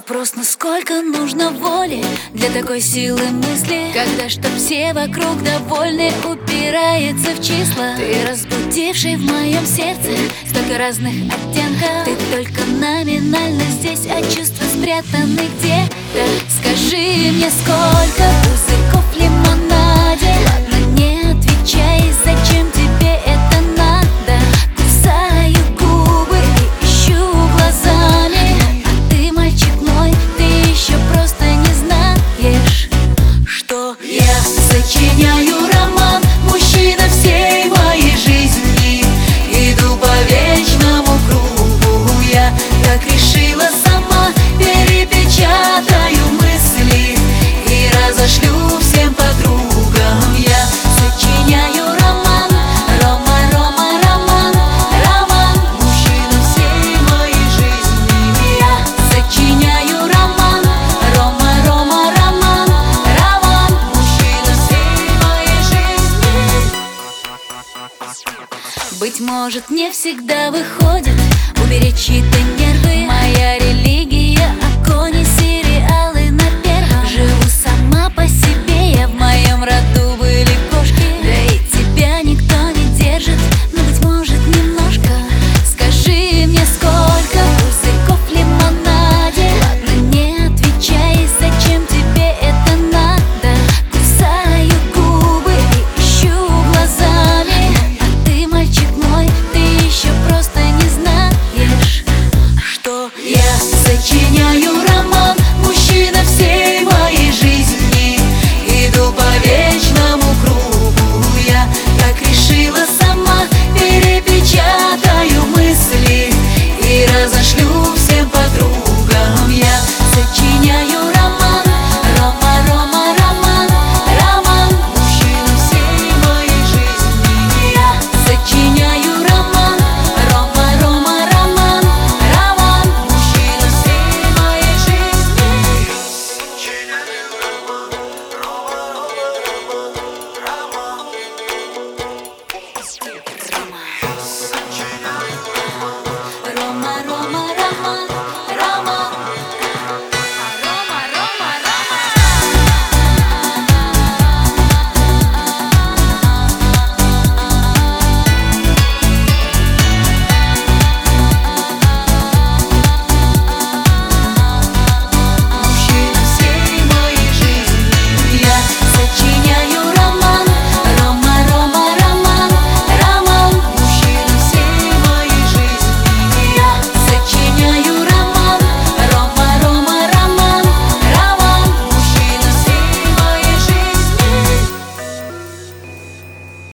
Вопрос, насколько нужно воли для такой силы мысли, когда чтоб все вокруг довольны упирается в числа. Ты разбудивший в моем сердце столько разных оттенков. Ты только номинально здесь, а чувства спрятаны где-то. Скажи мне, сколько пузырьков в лимонаде? Ладно, не отвечай, зачем тебе это надо? Кусаю губы и ищу глазами. А ты, мальчик мой, ты еще просто не знаешь, что я сочиняю роман, мужчина всей моей жизни. Иду по вечному кругу, я так решила сама. Перепечатаю мысли и разошлю всем подругам. Я сочиняю роман, Рома, Рома, роман, роман, мужчина всей моей жизни. Я сочиняю роман, Рома, Рома, роман, роман, мужчина всей моей жизни. Быть может, не всегда выходит уберечь чьи-то нервы. Моя религия — огонь и сериалы на первом. Живу сама по себе, я в моем роду были кошки. Да и тебя никто не держит, но, быть может, немножко. Скажи мне, сколько пузырьков в лимонаде? Ладно, не отвечай, зачем тебе это надо? Кусаю губы и ищу глазами. А ты, мальчик мой, ты еще просто не знаешь, что я сочиняю роман, мужчина всей моей жизни. Иду по вечному кругу, я так решила сама. Перепечатаю мысли и разошлю всем подругам. Я сочиняю роман, Рома, Рома, роман, роман, мужчина всей моей жизни. Я сочиняю роман, Рома, Рома, роман, роман, мужчина всей моей жизни. Рома, Рома, роман.